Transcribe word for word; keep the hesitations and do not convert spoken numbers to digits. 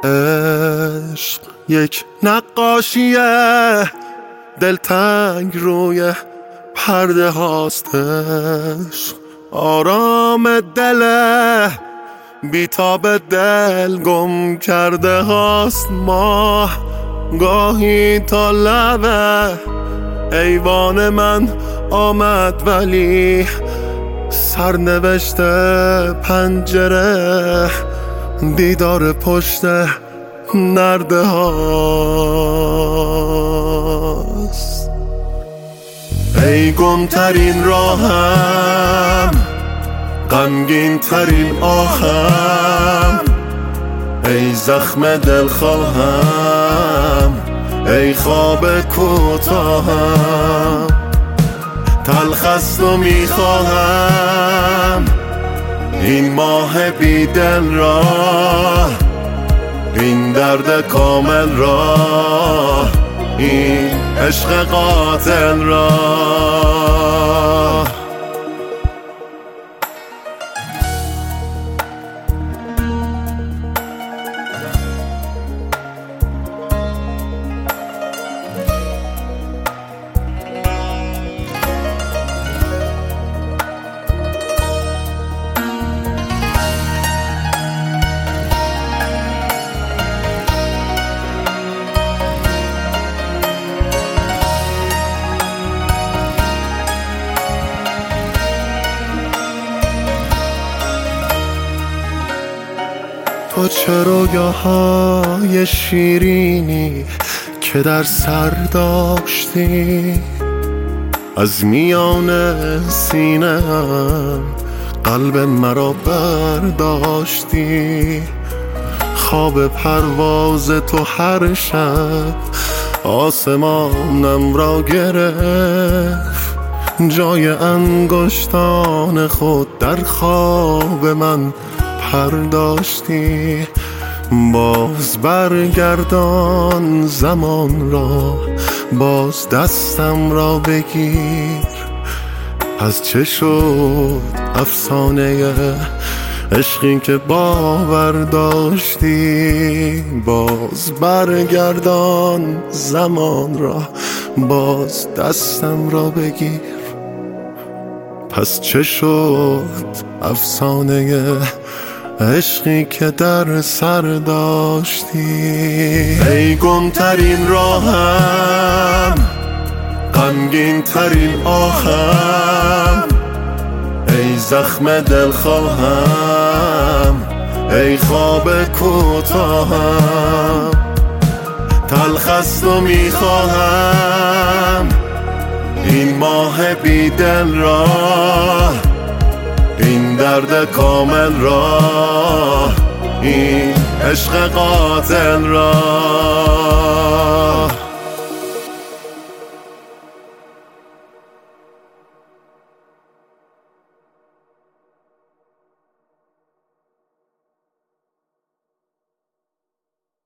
عشق یک نقاشیه دلتنگ روی پرده هاستش، آرام دل بیتاب دل گم کرده هاست. ماه گاهی تا لبه ایوان من آمد، ولی سرنوشت پنجره دیدار پشت نرده هاست. ای گم ترین راهم، غمگین ترین آهم، ای زخم دل خواهم، ای خواب کوتاهم. تلخست و میخواهم این ماه بی دل را، این درد کامل را، این عشق قاتل را. تو چه رویاهای شیرینی که در سر داشتی، از میان سینه‌ام قلب مرا برداشتی. خواب پرواز تو هر شب آسمانم را گرفت، جای انگشتان خود در خواب من پرداشتی. باز برگردان زمان را، باز دستم را بگیر. از چه شد افسانه عشقی که باور داشتی؟ باز برگردان زمان را، باز دستم را بگیر. پس چه شد افسانه عشقی که در سر داشتی؟ ای گم ترین راهم، غمگین ترین آهم، ای زخم دل خواهم، ای خواب کوتاهم. تلخست و میخواهم این ماه بی دل را، این درد کامل را، این عشق قاتل را.